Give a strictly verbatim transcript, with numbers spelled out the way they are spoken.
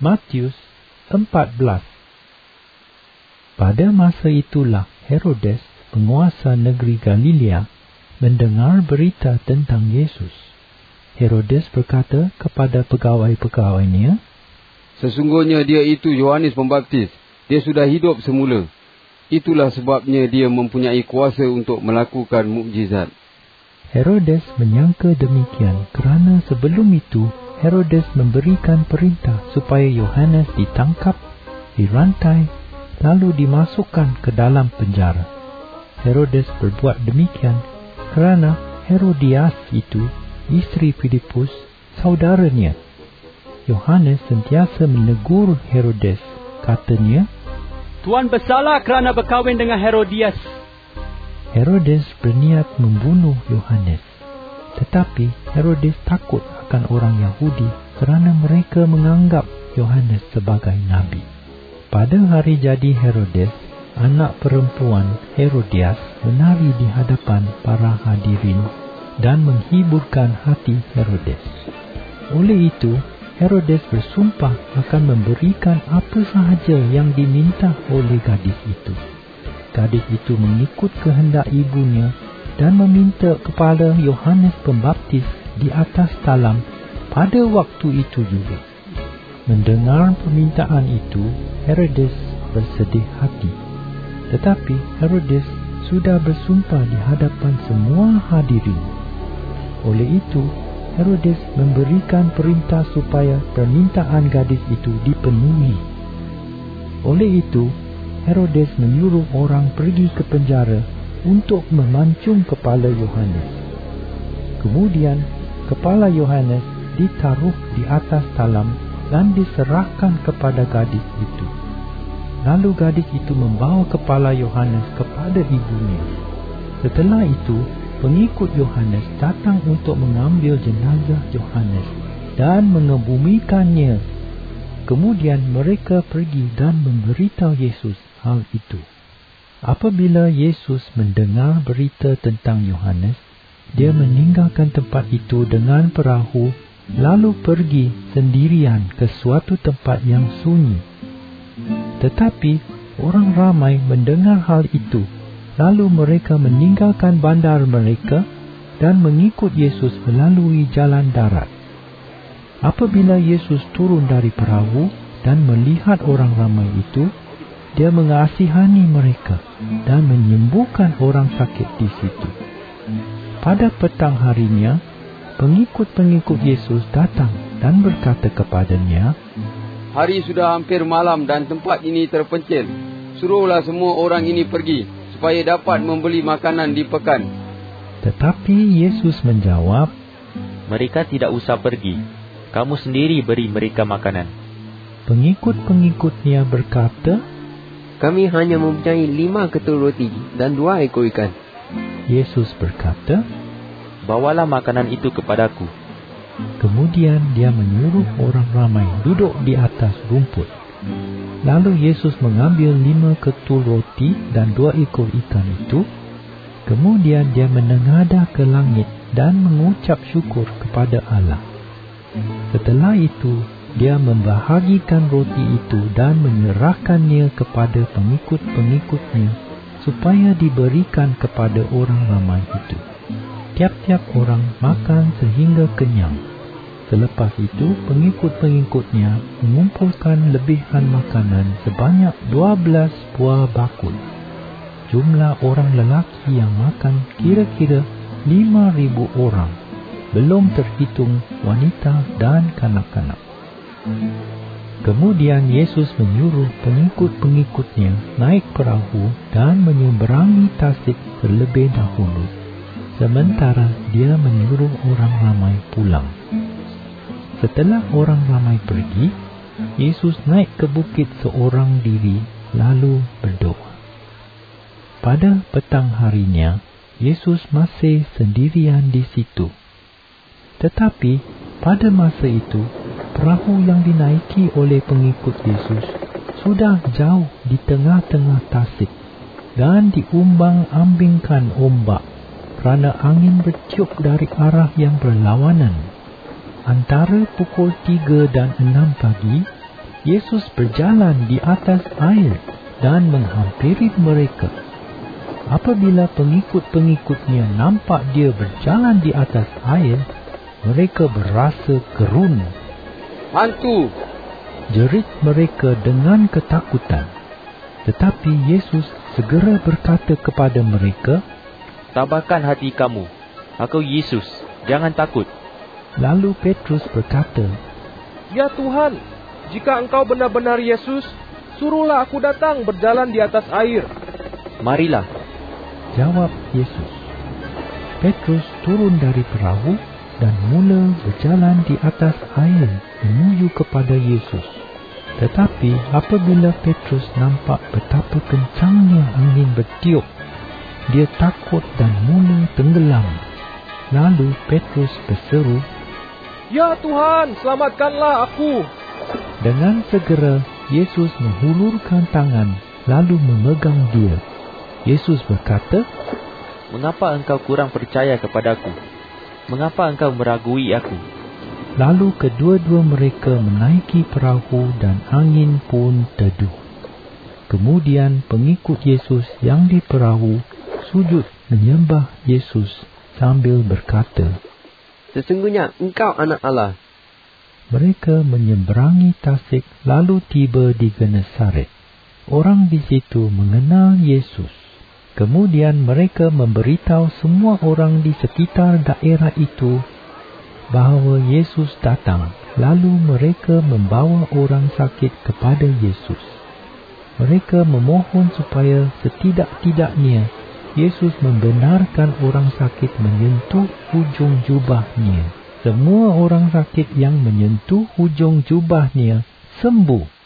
Matius empat belas. Pada masa itulah Herodes, penguasa negeri Galilea, mendengar berita tentang Yesus. Herodes berkata kepada pegawai-pegawainya, "Sesungguhnya dia itu Yohanes Pembaptis. Dia sudah hidup semula. Itulah sebabnya dia mempunyai kuasa untuk melakukan mukjizat." Herodes menyangka demikian kerana sebelum itu Herodes memberikan perintah supaya Yohanes ditangkap, dirantai, lalu dimasukkan ke dalam penjara. Herodes berbuat demikian kerana Herodias itu, isteri Filipus, saudaranya. Yohanes sentiasa menegur Herodes, katanya, "Tuan bersalah kerana berkahwin dengan Herodias." Herodes berniat membunuh Yohanes. Tetapi Herodes takut akan orang Yahudi kerana mereka menganggap Yohanes sebagai nabi. Pada hari jadi Herodes, anak perempuan Herodias menari di hadapan para hadirin dan menghiburkan hati Herodes. Oleh itu, Herodes bersumpah akan memberikan apa sahaja yang diminta oleh gadis itu. Gadis itu mengikut kehendak ibunya dan meminta kepala Yohanes Pembaptis di atas talam pada waktu itu juga. Mendengar permintaan itu, Herodes bersedih hati. Tetapi Herodes sudah bersumpah di hadapan semua hadirin. Oleh itu, Herodes memberikan perintah supaya permintaan gadis itu dipenuhi. Oleh itu, Herodes menyuruh orang pergi ke penjara untuk memancung kepala Yohanes. Kemudian, kepala Yohanes ditaruh di atas talam dan diserahkan kepada gadis itu. Lalu gadis itu membawa kepala Yohanes kepada ibunya. Setelah itu, pengikut Yohanes datang untuk mengambil jenazah Yohanes dan mengebumikannya. Kemudian mereka pergi dan memberitahu Yesus hal itu. Apabila Yesus mendengar berita tentang Yohanes, dia meninggalkan tempat itu dengan perahu, lalu pergi sendirian ke suatu tempat yang sunyi. Tetapi orang ramai mendengar hal itu, lalu mereka meninggalkan bandar mereka dan mengikut Yesus melalui jalan darat. Apabila Yesus turun dari perahu dan melihat orang ramai itu, dia mengasihani mereka dan menyembuhkan orang sakit di situ. Pada petang harinya, pengikut-pengikut Yesus datang dan berkata kepadanya, "Hari sudah hampir malam dan tempat ini terpencil. Suruhlah semua orang ini pergi, supaya dapat membeli makanan di pekan." Tetapi Yesus menjawab, "Mereka tidak usah pergi. Kamu sendiri beri mereka makanan." Pengikut-pengikutnya berkata, "Kami hanya mempunyai lima ketul roti dan dua ekor ikan." Yesus berkata, "Bawalah makanan itu kepadaku." Kemudian dia menyuruh orang ramai duduk di atas rumput. Lalu Yesus mengambil lima ketul roti dan dua ekor ikan itu. Kemudian dia menengadah ke langit dan mengucap syukur kepada Allah. Setelah itu, dia membahagikan roti itu dan menyerahkannya kepada pengikut-pengikutnya supaya diberikan kepada orang ramai itu. Tiap-tiap orang makan sehingga kenyang. Selepas itu, pengikut-pengikutnya mengumpulkan lebihan makanan sebanyak dua belas buah bakul. Jumlah orang lelaki yang makan kira-kira lima ribu orang, belum terhitung wanita dan kanak-kanak. Kemudian Yesus menyuruh pengikut-pengikutnya naik perahu dan menyeberangi tasik terlebih dahulu, sementara dia menyuruh orang ramai pulang. Setelah orang ramai pergi, Yesus naik ke bukit seorang diri lalu berdoa. Pada petang harinya, Yesus masih sendirian di situ. Tetapi pada masa itu, perahu yang dinaiki oleh pengikut Yesus sudah jauh di tengah-tengah tasik dan diumbang-ambingkan ombak kerana angin bertiup dari arah yang berlawanan. Antara pukul tiga dan enam pagi, Yesus berjalan di atas air dan menghampiri mereka. Apabila pengikut-pengikutnya nampak dia berjalan di atas air, mereka berasa gerun. Hantu! Jerit mereka dengan ketakutan. Tetapi Yesus segera berkata kepada mereka, Tabahkan hati kamu. Aku Yesus, jangan takut. Lalu Petrus berkata, Ya Tuhan, jika Engkau benar-benar Yesus, suruhlah aku datang berjalan di atas air. Marilah. Jawab Yesus. Petrus turun dari perahu dan mula berjalan di atas air menuju kepada Yesus. Tetapi apabila Petrus nampak betapa kencangnya angin bertiup, dia takut dan mula tenggelam. Lalu Petrus berseru, Ya Tuhan, selamatkanlah aku. Dengan segera Yesus menghulurkan tangan lalu memegang dia. Yesus berkata, Mengapa engkau kurang percaya kepadaku? Mengapa engkau meragui aku? Lalu kedua-dua mereka menaiki perahu dan angin pun teduh. Kemudian pengikut Yesus yang di perahu sujud menyembah Yesus sambil berkata, Sesungguhnya Engkau anak Allah. Mereka menyeberangi tasik lalu tiba di Genesaret. Orang di situ mengenal Yesus. Kemudian mereka memberitahu semua orang di sekitar daerah itu bahawa Yesus datang. Lalu mereka membawa orang sakit kepada Yesus. Mereka memohon supaya setidak-tidaknya Yesus membenarkan orang sakit menyentuh hujung jubahnya. Semua orang sakit yang menyentuh hujung jubahnya sembuh.